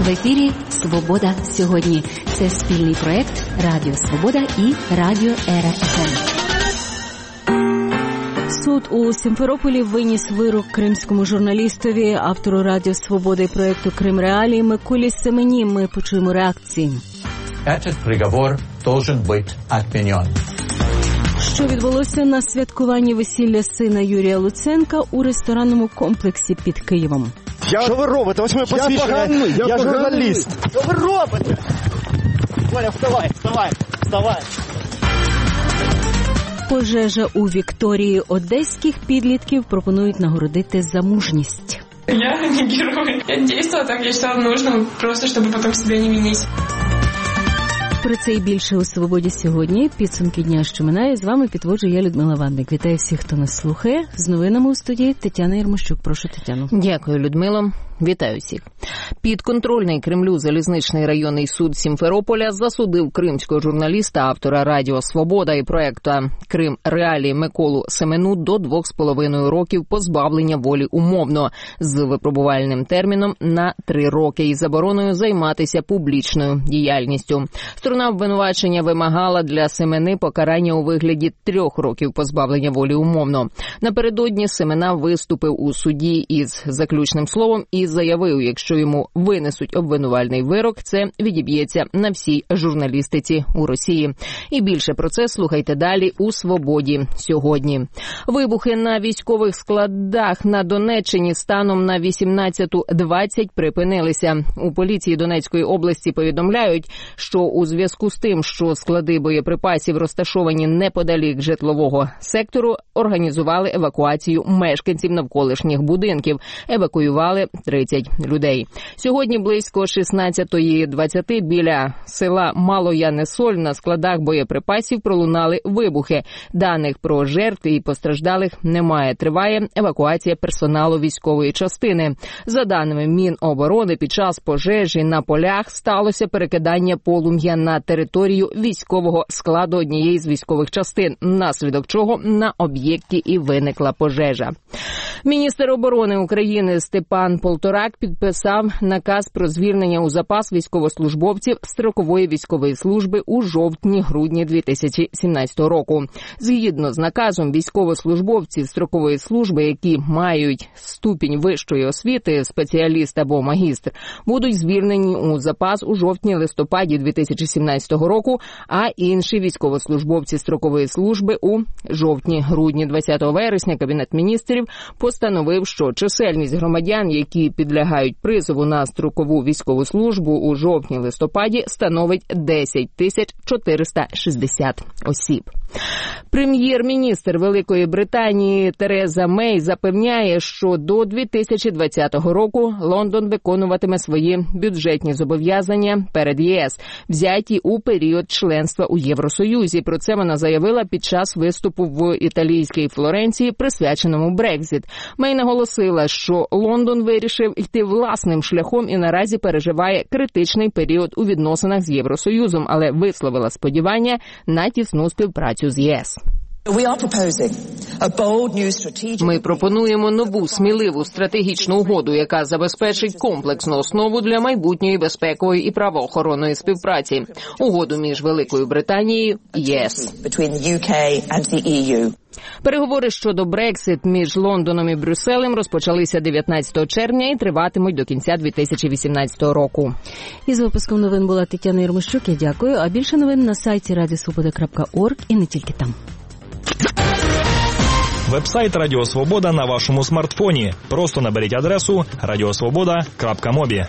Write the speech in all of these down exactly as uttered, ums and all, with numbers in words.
В ефірі «Свобода сьогодні». Це спільний проект Радіо Свобода і Радіо Ера еф ем. Суд у Сімферополі виніс вирок кримському журналістові, автору Радіо Свобода і проєкту «Крим Реалії» Миколі Семені. Ми почуємо реакції. Этот приговор должен быть отменен. Що відбулося на святкуванні весілля сина Юрія Луценка у ресторанному комплексі під Києвом? Я... Що ви робите? Ось моє посвідчення. Я, я, я журналіст. Що ви робите? Коля, вставай, вставай, вставай. Пожежа у Вікторії. Одеських підлітків пропонують нагородити за мужність. Я не герой. Я действовала так, я считала нужным, просто чтобы потом себя не винить. Про це і більше у «Свободі сьогодні». Підсумки дня, що минає. З вами підводжу я, Людмила Ванник. Вітаю всіх, хто нас слухає. З новинами у студії Тетяна Єрмощук. Прошу, Тетяну. Дякую, Людмило. Вітаю всіх. Підконтрольний Кремлю залізничний районний суд Сімферополя засудив кримського журналіста, автора Радіо Свобода і проєкту «Крим Реалії» Миколу Семену до двох з половиною років позбавлення волі умовно з випробувальним терміном на три роки і забороною займатися публічною діяльністю. Сторона обвинувачення вимагала для Семени покарання у вигляді трьох років позбавлення волі умовно. Напередодні Семена виступив у суді із заключним словом і заявив, якщо йому винесуть обвинувальний вирок, це відіб'ється на всій журналістиці у Росії. І більше про це слухайте далі у «Свободі сьогодні». Вибухи на військових складах на Донеччині станом на вісімнадцяту двадцять припинилися. У поліції Донецької області повідомляють, що у зв'язку з тим, що склади боєприпасів розташовані неподалік житлового сектору, організували евакуацію мешканців навколишніх будинків. Евакуювали тридцять людей. Сьогодні близько шістнадцятої двадцяти біля села Малояне-Соль на складах боєприпасів пролунали вибухи. Даних про жертв і постраждалих немає. Триває евакуація персоналу військової частини. За даними Міноборони, під час пожежі на полях сталося перекидання полум'я на територію військового складу однієї з військових частин, внаслідок чого на об'єкті і виникла пожежа. Міністр оборони України Степан Полторак підписав наказ про звільнення у запас військовослужбовців строкової військової служби у жовтні-грудні дві тисячі сімнадцятого року. Згідно з наказом, військовослужбовці строкової служби, які мають ступінь вищої освіти, спеціаліст або магістр, будуть звільнені у запас у жовтні-листопаді дві тисячі сімнадцятого року, а інші військовослужбовці строкової служби у жовтні-грудні. двадцятого вересня Кабінет міністрів постановив, що чисельність громадян, які підлягають призову на строкову військову службу у жовтні-листопаді, становить десять тисяч чотириста шістдесят осіб. Прем'єр-міністр Великої Британії Тереза Мей запевняє, що до дві тисячі двадцятого року Лондон виконуватиме свої бюджетні зобов'язання перед ЄС, взяті у період членства у Євросоюзі. Про це вона заявила під час виступу в італійській Флоренції, присвяченому Брекзит. Мей наголосила, що Лондон вирішив йти власним шляхом і наразі переживає критичний період у відносинах з Євросоюзом, але висловила сподівання на тісну співпрацю з ЄС. Ми пропонуємо нову сміливу стратегічну угоду, яка забезпечить комплексну основу для майбутньої безпекової і правоохоронної співпраці. Угоду між Великою Британією і ЄС. Переговори щодо Брексит між Лондоном і Брюсселем розпочалися дев'ятнадцятого червня і триватимуть до кінця дві тисячі вісімнадцятого року. Із випуском новин була Тетяна Єрмощук. Я дякую. А більше новин на сайті радіо свобода крапка орг і не тільки там. Веб-сайт Радіо Свобода на вашому смартфоні. Просто наберіть адресу радіосвобода крапка мобі.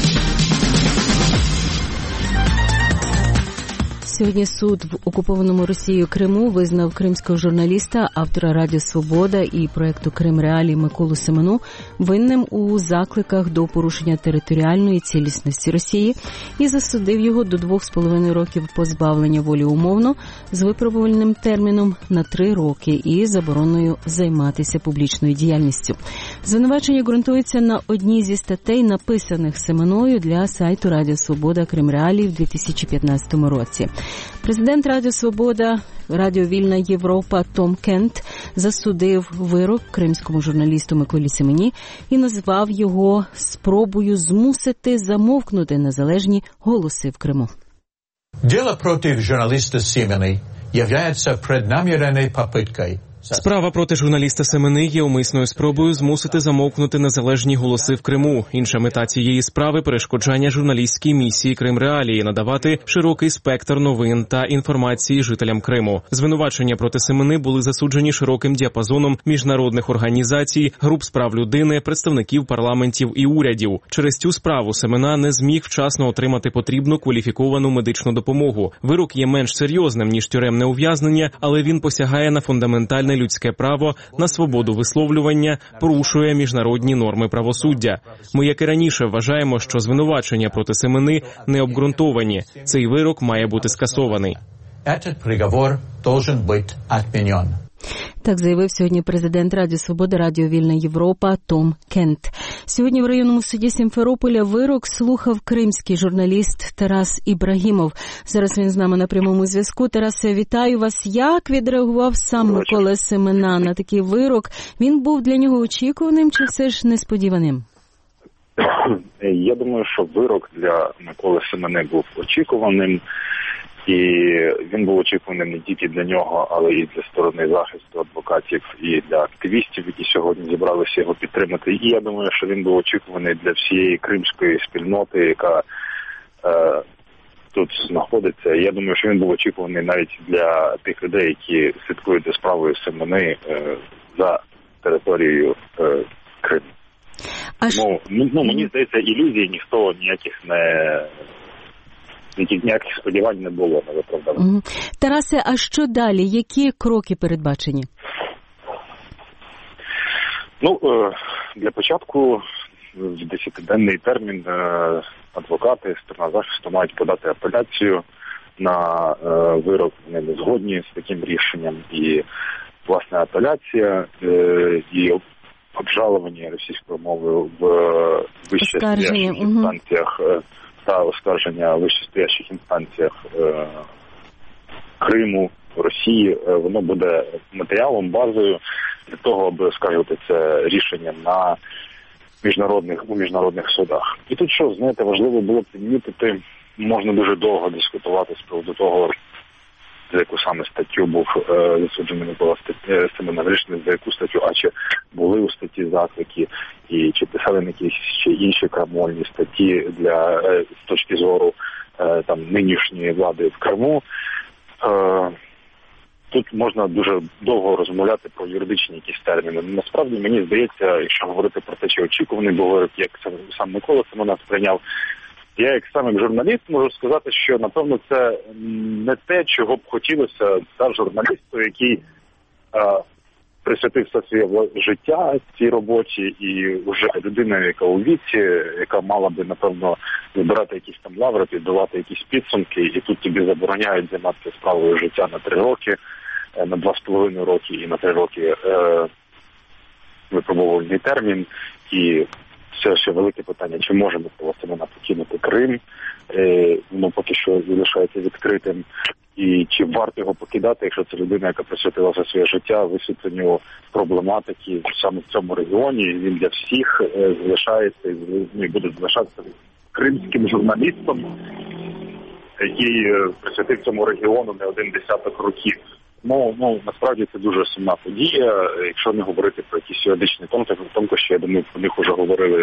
Сьогодні суд в окупованому Росією Криму визнав кримського журналіста, автора Радіо Свобода і проєкту «Крим Реалії» Миколу Семену винним у закликах до порушення територіальної цілісності Росії і засудив його до двох з половиною років позбавлення волі умовно з випробувальним терміном на три роки і забороною займатися публічною діяльністю. Звинувачення ґрунтується на одній зі статей, написаних Семеною для сайту Радіо Свобода «Крим Реалії» в дві тисячі п'ятнадцятому році. Президент Радіо Свобода, Радіо Вільна Європа Том Кент засудив вирок кримському журналісту Миколі Семені і назвав його спробою змусити замовкнути незалежні голоси в Криму. Дело против журналиста Семени является преднамеренной попыткой. Справа проти журналіста Семени є умисною спробою змусити замовкнути незалежні голоси в Криму. Інша мета цієї справи – перешкоджання журналістській місії Крим Реалії, надавати широкий спектр новин та інформації жителям Криму. Звинувачення проти Семени були засуджені широким діапазоном міжнародних організацій, груп з прав людини, представників парламентів і урядів. Через цю справу Семена не зміг вчасно отримати потрібну кваліфіковану медичну допомогу. Вирок є менш серйозним, ніж тюремне ув'язнення, але він посягає на фундаментальне людське право на свободу висловлювання, порушує міжнародні норми правосуддя. Ми, як і раніше, вважаємо, що звинувачення проти Семени не обґрунтовані. Цей вирок має бути скасований. Этот приговор должен быть отменен. Так заявив сьогодні президент Радіо Свобода, Радіо Вільна Європа Том Кент. Сьогодні в районному суді Сімферополя вирок слухав кримський журналіст Тарас Ібрагімов. Зараз він з нами на прямому зв'язку. Тарасе, вітаю вас. Як відреагував сам Микола Семена на такий вирок? Він був для нього очікуваним чи все ж несподіваним? Я думаю, що вирок для Миколи Семени був очікуваним. І він був очікуваний не тільки для нього, але і для сторони захисту адвокатів, і для активістів, які сьогодні зібралися його підтримати. І я думаю, що він був очікуваний для всієї кримської спільноти, яка е, тут знаходиться. Я думаю, що він був очікуваний навіть для тих людей, які слідкують за справою Семени е, за територією е, Криму. Тому, ну, мені здається, ілюзій ніхто ніяких не... Ніяких сподівань не було на виправдання. Тарасе, а що далі? Які кроки передбачені? Ну, для початку в десятиденний термін адвокати, сторона захисту мають подати апеляцію на вирок. Вони не згодні з таким рішенням. І, власне, апеляція і обжалування російською мовою в вищестоящих інстанціях та оскарження в вищестоящих інстанціях е, Криму, Росії, е, воно буде матеріалом, базою для того, аби оскаржувати це рішення на міжнародних, у міжнародних судах. І тут що, знаєте, важливо було підмітити, можна дуже довго дискутувати з приводу того, за яку саме статтю був е, засуджений Микола Семена Гришин, за яку статтю, а чи були у статті заклики, і чи писали на якісь ще інші крамольні статті для е, з точки зору е, там нинішньої влади в Криму. Е, тут можна дуже довго розмовляти про юридичні якісь терміни. Насправді, мені здається, якщо говорити про те, чи очікуваний був, як сам Микола Семена сприйняв, я, як саме як журналіст, можу сказати, що, напевно, це не те, чого б хотілося та журналісту, який а, присвятив все своє життя цій роботі, і вже людина, яка у віці, яка мала би, напевно, збирати якісь там лаври, піддавати якісь підсумки, і тут тобі забороняють займатися справою життя на три роки, на два з половиною роки і на три роки е, випробувальний термін, і це ще велике питання, чи може Микола Семена покинути Крим, е, воно поки що залишається відкритим, і чи варто його покидати, якщо це людина, яка присвятила все своє життя висвітленню проблематики саме в цьому регіоні, він для всіх е, залишається і буде залишатися кримським журналістом, який е, присвятив цьому регіону не один десяток років. Ну, ну, насправді це дуже сумна подія, якщо не говорити про якісь юридичні тонкощі, я думаю, про них вже говорили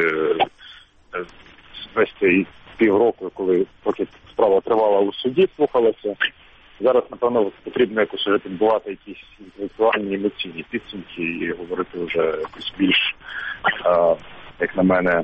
весь цей півроку, коли поки справа тривала у суді, слухалася. Зараз, напевно, потрібно якось вже підбувати якісь інтелектуальні, емоційні підсумки і говорити вже якось більш, а, як на мене,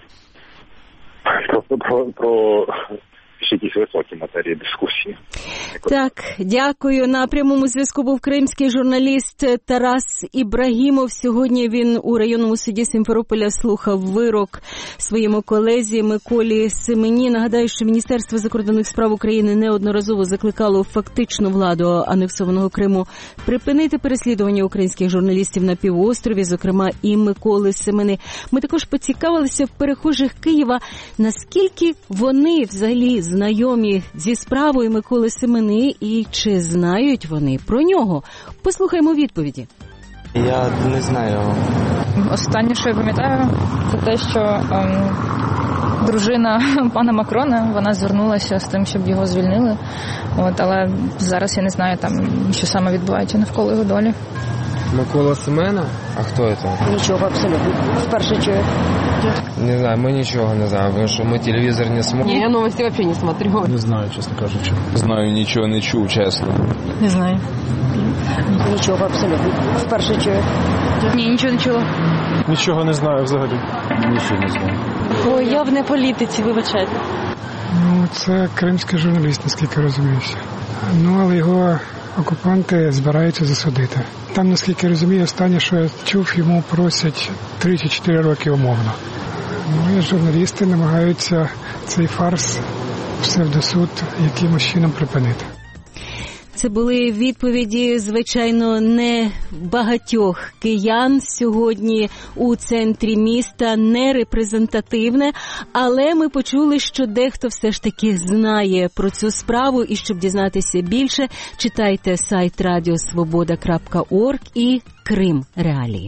просто про, про ще якісь високі матерії дискусії. Так, дякую. На прямому зв'язку був кримський журналіст Тарас Ібрагімов. Сьогодні він у районному суді Сімферополя слухав вирок своєму колезі Миколі Семені. Нагадаю, що Міністерство закордонних справ України неодноразово закликало фактичну владу анексованого Криму припинити переслідування українських журналістів на півострові, зокрема і Миколи Семени. Ми також поцікавилися в перехожих Києва, наскільки вони взагалі знайомі зі справою Миколи Семени і чи знають вони про нього. Послухаймо відповіді. Я не знаю. Останнє, що я пам'ятаю, це те, що ем, дружина пана Макрона, вона звернулася з тим, щоб його звільнили. От, але зараз я не знаю, там, що саме відбувається навколо його долі. Микола Семена? А хто це? Нічого, абсолютно. Вперше чую. Не знаю, ми нічого не знаємо, тому що ми телевізор не смотримо. Ні, я новості взагалі не смотрю. Не знаю, чесно кажучи. Знаю, нічого не чув, чесно. Не знаю. Нічого, абсолютно. Вперше чую. Ні, нічого не чула. Нічого не знаю взагалі. Нічого не знаю. Ой, я в не політиці, вибачайте. Ну, це кримський журналіст, наскільки розуміюся. Ну, але його окупанти збираються засудити. Там, наскільки розумію, останнє, що я чув, йому просять три чи чотири роки умовно. Ну, і журналісти намагаються цей фарс, псевдосуд, якимось чином припинити. Це були відповіді, звичайно, не багатьох киян сьогодні у центрі міста, не репрезентативне, але ми почули, що дехто все ж таки знає про цю справу, і щоб дізнатися більше, читайте сайт радіо свобода крапка орг і Крим Реалії.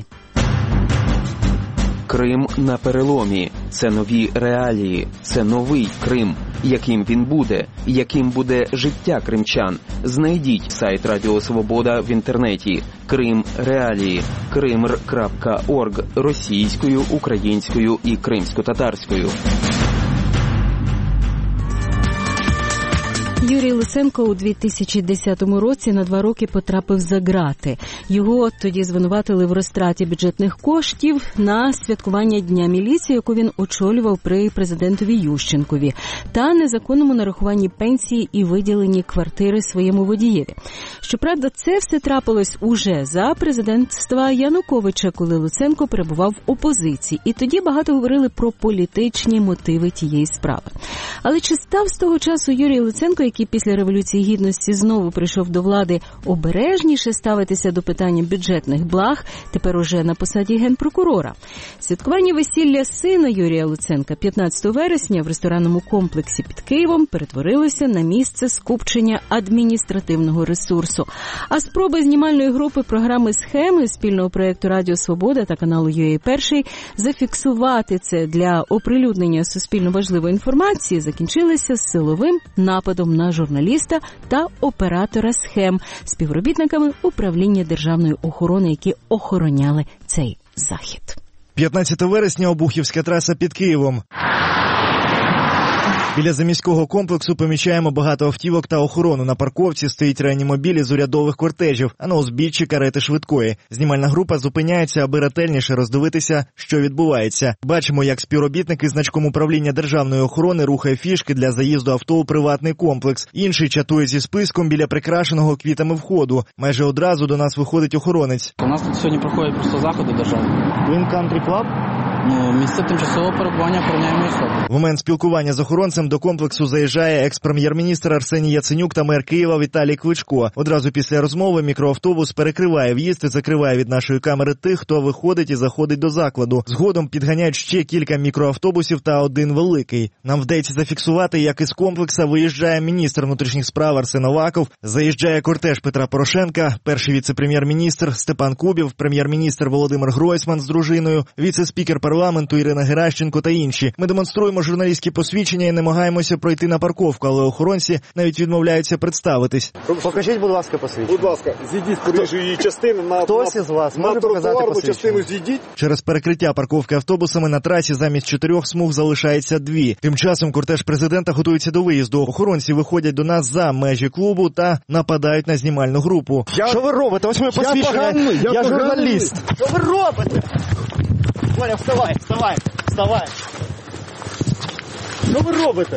Крим на переломі. Це нові реалії. Це новий Крим. Яким він буде? Яким буде життя кримчан? Знайдіть сайт Радіо Свобода в інтернеті. Крим Реалії. кримр крапка орг російською, українською і кримсько-татарською. Юрій Луценко у дві тисячі десятому році на два роки потрапив за ґрати. Його тоді звинуватили в розтраті бюджетних коштів на святкування Дня міліції, яку він очолював при президентові Ющенкові, та незаконному нарахуванні пенсії і виділенні квартири своєму водієві. Щоправда, це все трапилось уже за президентства Януковича, коли Луценко перебував в опозиції. І тоді багато говорили про політичні мотиви тієї справи. Але чи став з того часу Юрій Луценко, який після Революції Гідності знову прийшов до влади, обережніше ставитися до питання бюджетних благ, тепер уже на посаді генпрокурора? Святкування весілля сина Юрія Луценка п'ятнадцятого вересня в ресторанному комплексі під Києвом перетворилося на місце скупчення адміністративного ресурсу. А спроби знімальної групи програми «Схеми» спільного проєкту «Радіо Свобода» та каналу ю ей Перший зафіксувати це для оприлюднення суспільно важливої інформації закінчилися силовим нападом на журналіста та оператора «Схем», співробітниками управління державної охорони, які охороняли цей захід. п'ятнадцятого вересня Обухівська траса під Києвом. Біля заміського комплексу помічаємо багато автівок та охорону. На парковці стоїть реанімобілі з урядових кортежів, а на узбіччі карети швидкої. Знімальна група зупиняється, аби ретельніше роздивитися, що відбувається. Бачимо, як співробітники значком управління державної охорони рухає фішки для заїзду авто у приватний комплекс. Інший чатує зі списком біля прикрашеного квітами входу. Майже одразу до нас виходить охоронець. У нас тут сьогодні проходять просто заходи державні. Він кантрі клаб? Ну, місце тимчасового перебування охороняємої особи. В момент спілкування з охоронцем до комплексу заїжджає екс-прем'єр-міністр Арсеній Яценюк та мер Києва Віталій Кличко. Одразу після розмови мікроавтобус перекриває в'їзд і закриває від нашої камери тих, хто виходить і заходить до закладу. Згодом підганяють ще кілька мікроавтобусів та один великий. Нам вдається зафіксувати, як із комплекса виїжджає міністр внутрішніх справ Арсен Аваков, заїжджає кортеж Петра Порошенка, перший віце-прем'єр-міністр Степан Кубів, прем'єр-міністр Володимир Гройсман з дружиною, віце-спікер парламенту Ірина Геращенко та інші. Ми демонструємо журналістські посвідчення і намагаємося пройти на парковку, але охоронці навіть відмовляються представитись. Покажіть, будь ласка, посвідчення. Будь ласка, зійдіть з проїжджої частини на, Хтось із вас на, може на тротуарну частину зійдіть. Через перекриття парковки автобусами на трасі замість чотирьох смуг залишається дві. Тим часом кортеж президента готується до виїзду. Охоронці виходять до нас за межі клубу та нападають на знімальну групу. Я... Що ви робите? Ось моє посвідчення. Я, я, я журналіст. Що ви робите? Ваня, вставай, вставай, вставай. Що ви робите?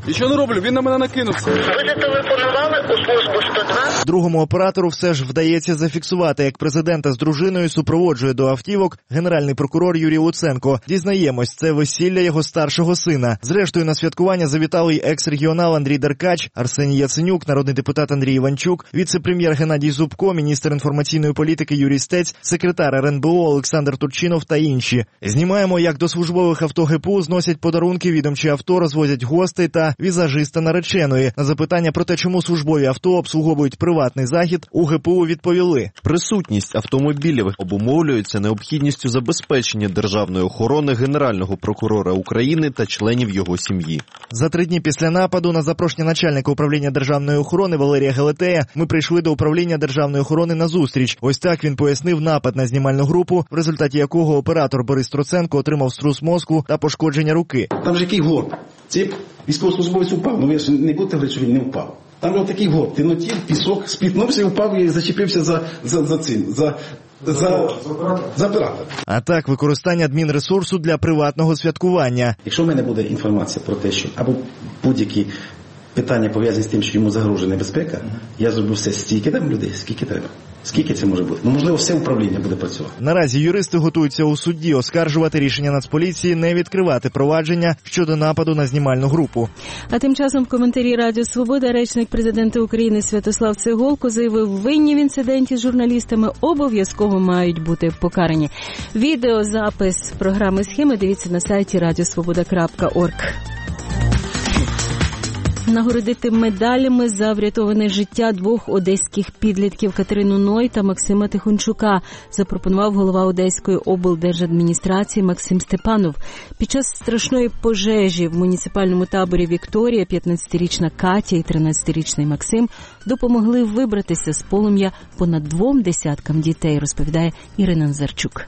Нічого не роблю, він на мене накинувся. Ви зателефонували у службу сто два? Другому оператору все ж вдається зафіксувати, як президента з дружиною супроводжує до автівок генеральний прокурор Юрій Луценко. Дізнаємось, це весілля його старшого сина. Зрештою, на святкування завітали й екс-регіонал Андрій Деркач, Арсеній Яценюк, народний депутат Андрій Іванчук, віце-прем'єр Геннадій Зубко, міністр інформаційної політики Юрій Стець, секретар ер ен бе о Олександр Турчинов та інші. Знімаємо, як до службових авто ге пе у зносять подарунки, відомчі авто розвозять гостей та візажиста нареченої. На запитання про те, чому службові авто обслуговують приватний захід, у ге пе у відповіли. Присутність автомобілів обумовлюється необхідністю забезпечення державної охорони Генерального прокурора України та членів його сім'ї. За три дні після нападу на запрошення начальника управління державної охорони Валерія Гелетея ми прийшли до управління державної охорони на зустріч. Ось так він пояснив напад на знімальну групу, в результаті якого оператор Борис Троценко отримав струс мозку та пошкодження руки. Там же який горб. Цей військовослужбовець упав, ну ви ж не будете говорити, що він не впав. Там його такий горб, темноті, пісок, спітнувся і впав і зачепився за, за, за цим, за... За, за оператор. А так, використання адмінресурсу для приватного святкування. Якщо в мене буде інформація про те, що або будь-які питання пов'язані з тим, що йому загрожує небезпека, я зроблю все стільки там людей, скільки треба. Скільки це може бути? Ну, можливо, все управління буде працювати. Наразі юристи готуються у суді оскаржувати рішення Нацполіції не відкривати провадження щодо нападу на знімальну групу. А тим часом в коментарі Радіо Свобода речник президента України Святослав Цеголко заявив, винні в інциденті з журналістами обов'язково мають бути покарані. Відеозапис програми «Схеми» дивіться на сайті радіосвобода крапка орг. Нагородити медалями за врятоване життя двох одеських підлітків Катерину Ной та Максима Тихончука запропонував голова Одеської облдержадміністрації Максим Степанов. Під час страшної пожежі в муніципальному таборі «Вікторія» п'ятнадцятирічна Катя і тринадцятирічний Максим допомогли вибратися з полум'я понад двом десяткам дітей, розповідає Ірина Назарчук.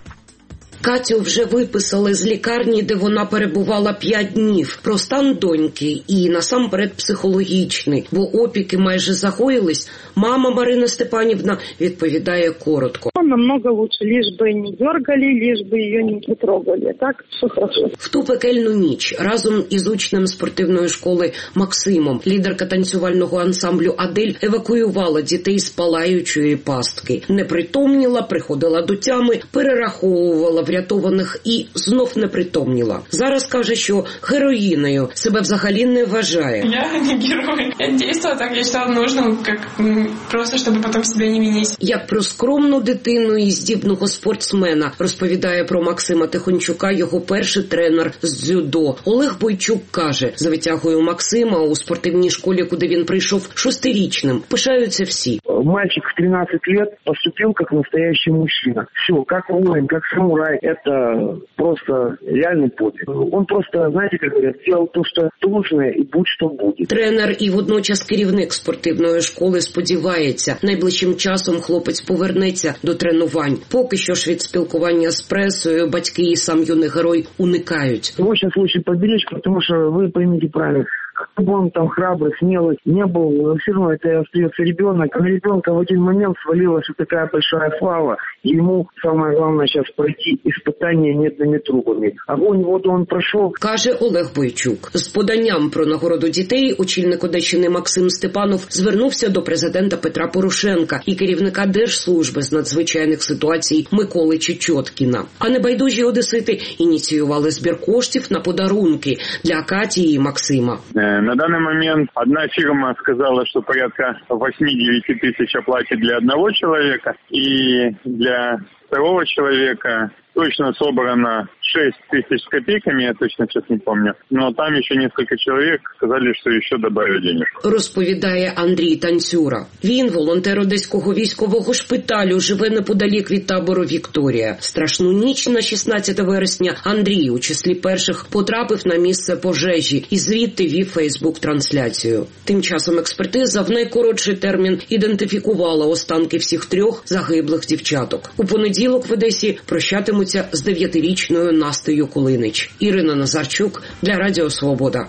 Катю вже виписали з лікарні, де вона перебувала п'ять днів. Про стан доньки і насамперед психологічний, бо опіки майже загоїлись. Мама Марина Степанівна відповідає коротко. Намного лучше, лишь бы не дергали, лишь бы ее не трогали. Так, все хорошо. В ту пекельну ніч разом із учнем спортивної школи Максимом лідерка танцювального ансамблю «Адель» евакуювала дітей з палаючої пастки. Непритомніла, приходила до тями, перераховувала врятованих і знов непритомніла. Зараз каже, що героїнею себе взагалі не вважає. Я не герой. Я дійствувала так, я вважала нужним, як просто, щоб потім себе не винити. Як про скромну дитину і здібного спортсмена розповідає про Максима Тихончука його перший тренер з дзюдо. Олег Бойчук каже, за витягою Максима у спортивній школі, куди він прийшов шестирічним, пишаються всі. Мальчик в тринадцать лет поступил как настоящий мужчина. Все, как воин, как самурай. Это просто реальный подвиг. Он просто, знаете, как говорят, сделал то, что нужно, и будь что будет. Тренер і водночас керівник спортивної школи сподівається, найближчим часом хлопець повернеться до тренувань. Поки що ж від спілкування з пресою батьки і сам юний герой уникають. Его сейчас лучше поберечь, потому что вы поймите правильно, как бы он там храбрый, смелый не был, все равно это остается ребенок. На ребенка в один момент свалилась вот такая большая слава, и ему самое главное сейчас пройти испытания медными трубами. Огонь, воду он пройшов. Каже Олег Бойчук. З поданням про нагороду дітей очільник Одещини Максим Степанов звернувся до президента Петра Порошенка і керівника Держслужби з надзвичайних ситуацій Миколи Чечоткіна. А небайдужі одесити ініціювали збір коштів на подарунки для Каті і Максима. На данный момент одна фирма сказала, что порядка восемь-девять тысяч оплатит для одного человека, и для второго человека точно собрано шесть тысяч с копейками, я точно сейчас не помню. Но там еще несколько человек сказали, что еще добавят денег. Розповідає Андрій Танцюра. Він волонтер Одеського військового шпиталю, живе неподалік від табору «Вікторія». Страшну ніч на шістнадцяте вересня Андрій у числі перших потрапив на місце пожежі і звідти вів фейсбук-трансляцію. Тим часом експертиза в найкоротший термін ідентифікувала останки всіх трьох загиблих дівчаток. У понеділок в Одесі прощатимуть з дев'ятирічною Настею Кулинич. Ірина Назарчук для Радіо Свобода.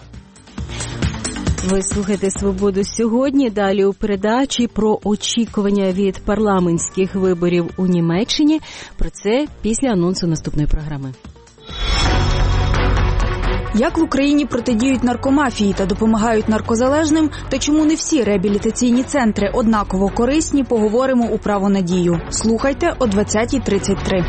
Ви слухаєте «Свободу сьогодні». Далі у передачі про очікування від парламентських виборів у Німеччині. Про це після анонсу наступної програми. Як в Україні протидіють наркомафії та допомагають наркозалежним, та чому не всі реабілітаційні центри однаково корисні, поговоримо у «Право на дію». Слухайте о двадцятій тридцять три.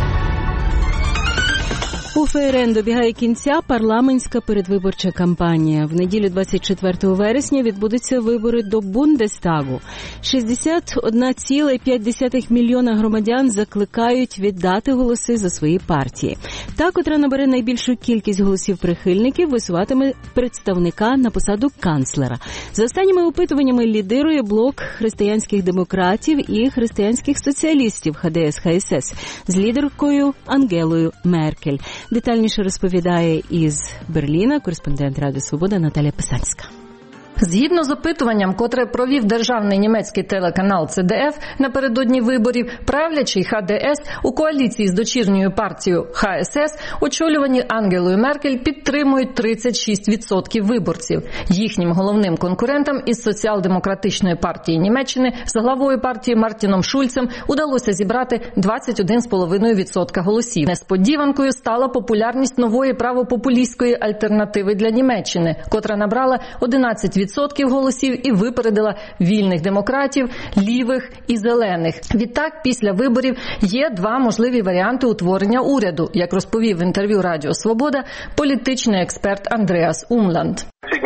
У ФРН добігає кінця парламентська передвиборча кампанія. В неділю двадцять четвертого вересня відбудуться вибори до Бундестагу. шістдесят одна ціла п'ять десятих мільйона громадян закликають віддати голоси за свої партії. Та, котра набере найбільшу кількість голосів прихильників, висуватиме представника на посаду канцлера. За останніми опитуваннями лідирує блок християнських демократів і християнських соціалістів ха де ес ха ес ес з лідеркою Ангелою Меркель. Детальніше розповідає із Берліна кореспондент Радіо Свобода Наталія Писанська. Згідно з опитуванням, котре провів державний німецький телеканал це де еф напередодні виборів, правлячий ха де ес у коаліції з дочірньою партією ха ес ес, очолювані Ангелою Меркель, підтримують тридцять шість відсотків виборців. Їхнім головним конкурентам із соціал-демократичної партії Німеччини з главою партії Мартіном Шульцем удалося зібрати двадцять один цілих п'ять десятих відсотка голосів. Несподіванкою стала популярність нової правопопулістської альтернативи для Німеччини, котра набрала одинадцять відсотків голосів і випередила вільних демократів, лівих і зелених. Відтак, після виборів є два можливі варіанти утворення уряду, як розповів в інтерв'ю Радіо Свобода політичний експерт Андреас Умланд.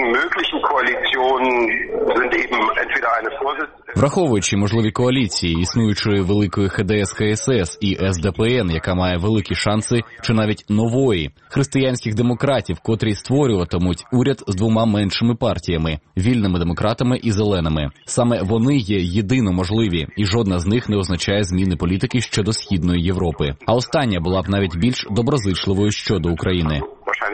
Враховуючи можливі коаліції існуючої великої ха де ес ха ес ес і ес де пе ен, яка має великі шанси, чи навіть нової, християнських демократів, котрі створюватимуть уряд з двома меншими партіями – вільними демократами і зеленими. Саме вони є єдино можливі, і жодна з них не означає зміни політики щодо Східної Європи. А остання була б навіть більш доброзичливою щодо України.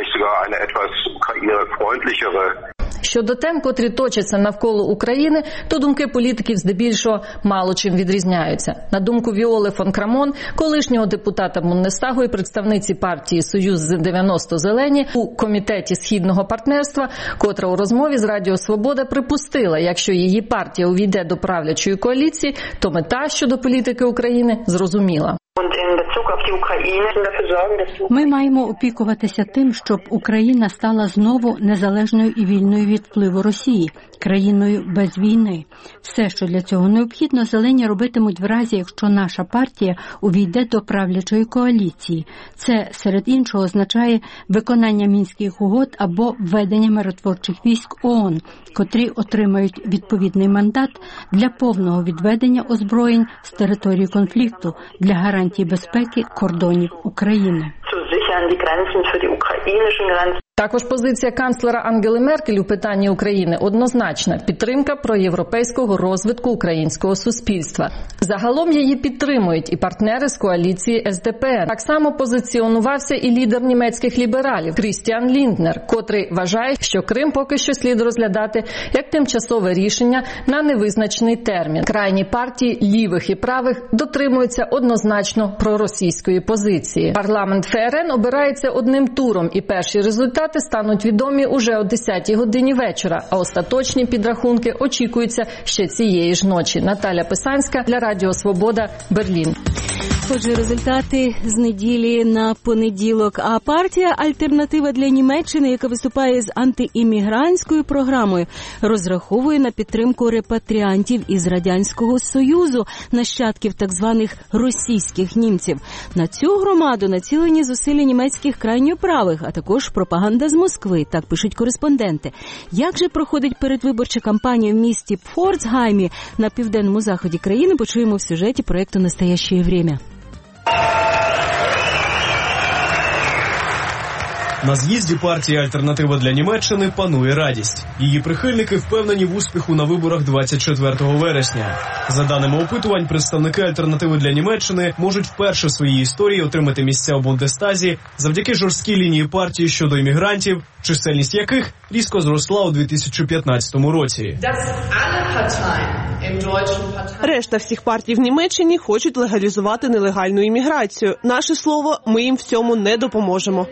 Щодо тем, котрі точаться навколо України, то думки політиків здебільшого мало чим відрізняються. На думку Віоли фон Крамон, колишнього депутата Бундестагу і представниці партії «Союз дев'яносто Зелені» у комітеті Східного партнерства, котра у розмові з Радіо Свобода припустила, якщо її партія увійде до правлячої коаліції, то мета щодо політики України зрозуміла. Ми маємо опікуватися тим, щоб Україна стала знову незалежною і вільною від впливу Росії, країною без війни. Все, що для цього необхідно, зелені робитимуть в разі, якщо наша партія увійде до правлячої коаліції. Це, серед іншого, означає виконання Мінських угод або введення миротворчих військ о о ен, котрі отримають відповідний мандат для повного відведення озброєнь з території конфлікту для гарантії безпеки кордонів України. Також позиція канцлера Ангели Меркель у питанні України однозначна – підтримка проєвропейського розвитку українського суспільства. Загалом її підтримують і партнери з коаліції ес де пе ен. Так само позиціонувався і лідер німецьких лібералів Крістіан Лінднер, котрий вважає, що Крим поки що слід розглядати як тимчасове рішення на невизначений термін. Крайні партії лівих і правих дотримуються однозначно проросійської позиції. Парламент еф ер ен обирається одним туром, і перші результати стануть відомі уже о десятій годині вечора, а остаточні підрахунки очікуються ще цієї ж ночі. Наталя Писанська для Радіо Свобода, Берлін. Отже, результати з неділі на понеділок. А партія «Альтернатива для Німеччини», яка виступає з антиіммігрантською програмою, розраховує на підтримку репатріантів із Радянського Союзу, нащадків так званих російських німців. На цю громаду націлені зусилля німецьких крайньоправих, а також пропаганда з Москви, так пишуть кореспонденти. Як же проходить передвиборча кампанія в місті Пфорцгаймі на південному заході країни, почуємо в сюжеті проєкту «Настоящее время». На з'їзді партії «Альтернатива для Німеччини» панує радість. Її прихильники впевнені в успіху на виборах двадцять четвертого вересня. За даними опитувань, представники «Альтернативи для Німеччини» можуть вперше в своїй історії отримати місця у Бундестазі завдяки жорсткій лінії партії щодо іммігрантів, чисельність яких різко зросла у дві тисячі п'ятнадцятому році. Решта всіх партій в Німеччині хочуть легалізувати нелегальну імміграцію. Наше слово, ми їм в цьому не допоможемо.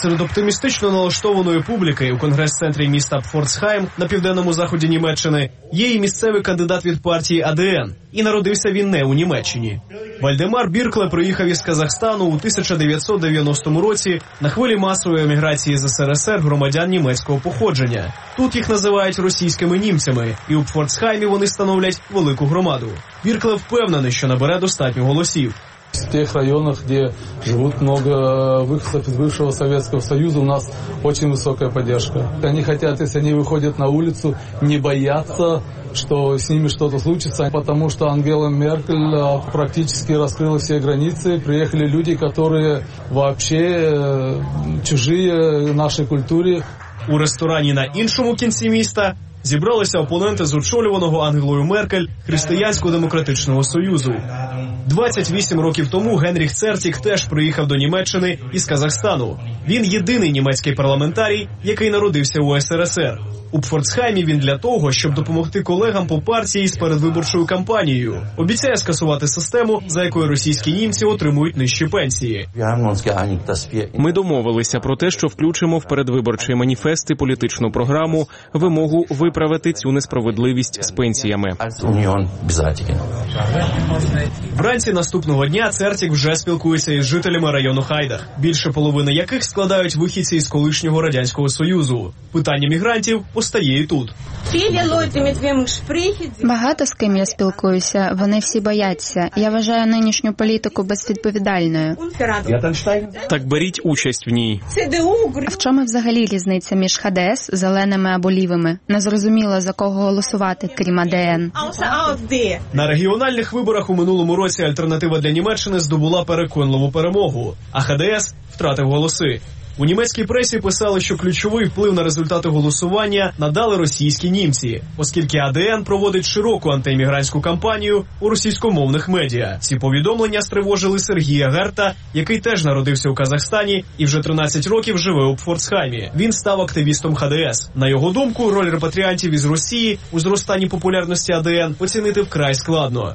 Серед оптимістично налаштованої публіки у конгрес-центрі міста Пфорцхайм на південному заході Німеччини є і місцевий кандидат від партії А Д Н. І народився він не у Німеччині. Вальдемар Біркле приїхав із Казахстану у тисяча дев'ятсот дев'яностому році на хвилі масової еміграції з С Р С Р громадян німецького походження. Тут їх називають російськими німцями, і у Пфорцхаймі вони становлять велику громаду. Біркле впевнений, що набере достатньо голосів. В тех районах, где живут много выходцев из бывшего Советского Союза, у нас очень высокая поддержка. Они хотят, если они выходят на улицу, не бояться, что с ними что-то случится, потому что Ангела Меркель практически раскрыла все границы. Приехали люди, которые вообще чужие нашей культуре. У ресторані на іншому кінці міста зібралися опоненти з очолюваного Ангелою Меркель Християнсько-демократичного союзу. двадцять вісім років тому Генріх Цертік теж приїхав до Німеччини із Казахстану. Він єдиний німецький парламентарій, який народився у С Р С Р. У Пфорцхаймі він для того, щоб допомогти колегам по партії з передвиборчою кампанією. Обіцяє скасувати систему, за якою російські німці отримують нижчі пенсії. Ми домовилися про те, що включимо в передвиборчий маніфест і політичну програму вимогу виправити цю несправедливість з пенсіями. Вранці наступного дня Цертік вже спілкується із жителями району Хайдах, більше половини яких складають вихідці із колишнього Радянського Союзу. Питання мігрантів постає і тут. Багато з ким я спілкуюся, вони всі бояться. Я вважаю нинішню політику безвідповідальною. Так беріть участь в ній. В чому взагалі різниця між Х Д С, зеленими або лівими? Незрозуміло, за кого голосувати, крім А Д Н. На регіональних виборах у минулому році Альтернатива для Німеччини здобула переконливу перемогу, а Х Д С втратив голоси. У німецькій пресі писали, що ключовий вплив на результати голосування надали російські німці, оскільки А Д Н проводить широку антиіммігрантську кампанію у російськомовних медіа. Ці повідомлення стривожили Сергія Герта, який теж народився у Казахстані і вже тринадцять років живе у Пфорцхаймі. Він став активістом Х Д С. На його думку, роль репатріантів із Росії у зростанні популярності А Д Н оцінити вкрай складно.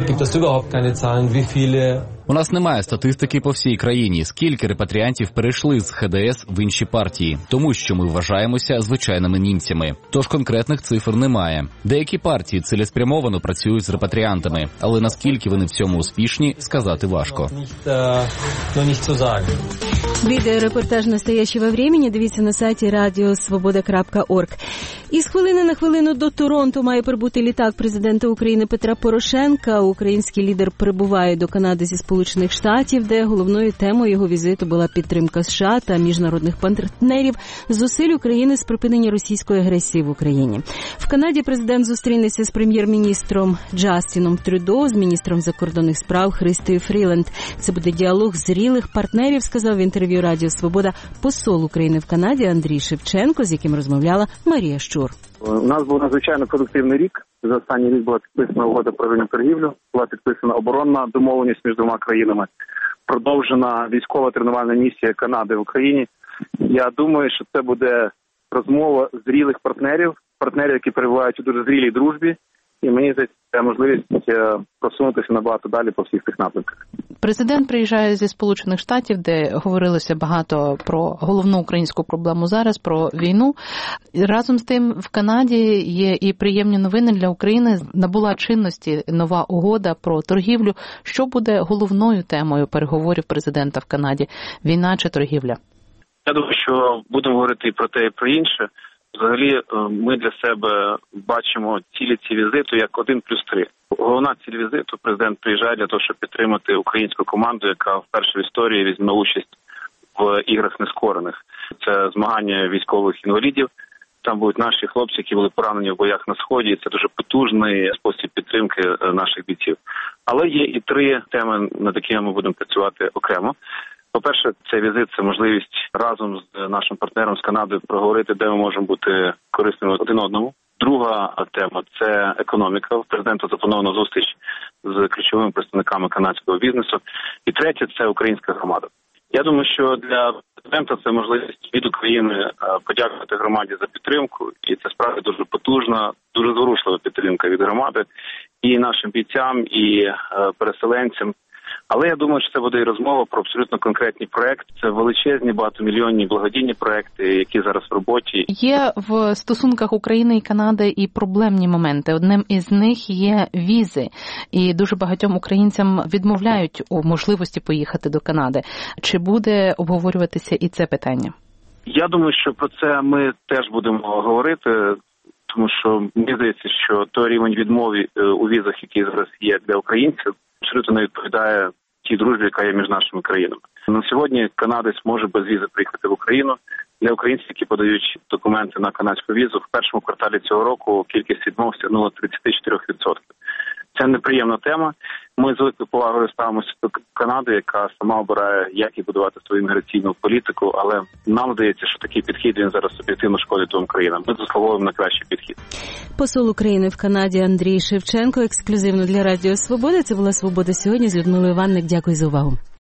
У нас немає статистики по всій країні, скільки репатріантів перейшли з Х Д С в інші партії, тому що ми вважаємося звичайними німцями. Тож конкретних цифр немає. Деякі партії цілеспрямовано працюють з репатріантами, але наскільки вони в цьому успішні, сказати важко. Відеорепортаж «Настоящего времени» дивіться на сайті радіо свобода крапка орг. Із хвилини на хвилину до Торонто має прибути літак президента України Петра Порошенка. Український лідер прибуває до Канади зі Сполучених Штатів, де головною темою його візиту була підтримка США та міжнародних партнерів зусиль України з припинення російської агресії в Україні. В Канаді президент зустрінеться з прем'єр-міністром Джастіном Трюдо, з міністром закордонних справ Христою Фріланд. Це буде діалог зрілих партнерів, сказав в інтерв'ю Радіо Свобода посол України в Канаді Андрій Шевченко, з яким розмовляла Марія Щур. У нас був надзвичайно продуктивний рік. За останній рік була підписана угода про вільну торгівлю, була підписана оборонна домовленість між двома країнами, продовжена військова тренувальна місія Канади в Україні. Я думаю, що це буде розмова зрілих партнерів, партнерів, які перебувають у дуже зрілій дружбі, і мені здається, це можливість просунутися набагато далі по всіх цих напрямках. Президент приїжджає зі Сполучених Штатів, де говорилося багато про головну українську проблему зараз, про війну. Разом з тим в Канаді є і приємні новини для України. Набула чинності нова угода про торгівлю. Що буде головною темою переговорів президента в Канаді? Війна чи торгівля? Я думаю, що будемо говорити і про те, і про інше. Взагалі, ми для себе бачимо цілі ці візиту як один плюс три. Головна ціль візиту – президент приїжджає для того, щоб підтримати українську команду, яка вперше в історії візьме участь в іграх нескорених. Це змагання військових інвалідів. Там будуть наші хлопці, які були поранені в боях на Сході. І це дуже потужний спосіб підтримки наших бійців. Але є і три теми, над якими ми будемо працювати окремо. По-перше, цей візит – це можливість разом з нашим партнером з Канадою проговорити, де ми можемо бути корисними один одному. Друга тема – це економіка. Президенту заплановано зустріч з ключовими представниками канадського бізнесу. І третє – це українська громада. Я думаю, що для президента це можливість від України подякувати громаді за підтримку. І це справді дуже потужна, дуже зворушлива підтримка від громади і нашим бійцям, і переселенцям. Але я думаю, що це буде і розмова про абсолютно конкретні проекти. Це величезні багатомільйонні благодійні проекти, які зараз в роботі. Є в стосунках України і Канади і проблемні моменти. Одним із них є візи. І дуже багатьом українцям відмовляють у можливості поїхати до Канади. Чи буде обговорюватися і це питання? Я думаю, що про це ми теж будемо говорити, тому що мені здається, що той рівень відмови у візах, який зараз є для українців, абсолютно не відповідає тій дружбі, яка є між нашими країнами. На сьогодні канадець може без візи приїхати в Україну. Для українців, які подають документи на канадську візу, в першому кварталі цього року кількість відмов сягнула тридцять чотири відсотки. Це неприємна тема. Ми з великою повагою ставимося до Канади, яка сама обирає, як і будувати свою міграційну політику, але нам здається, що такий підхід, він зараз об'єктивно шкодить двом країнам. Ми заслуговуємо на кращий підхід. Посол України в Канаді Андрій Шевченко, ексклюзивно для Радіо Свобода. Це була «Свобода сьогодні» з Людмилою Іванник. Дякую за увагу.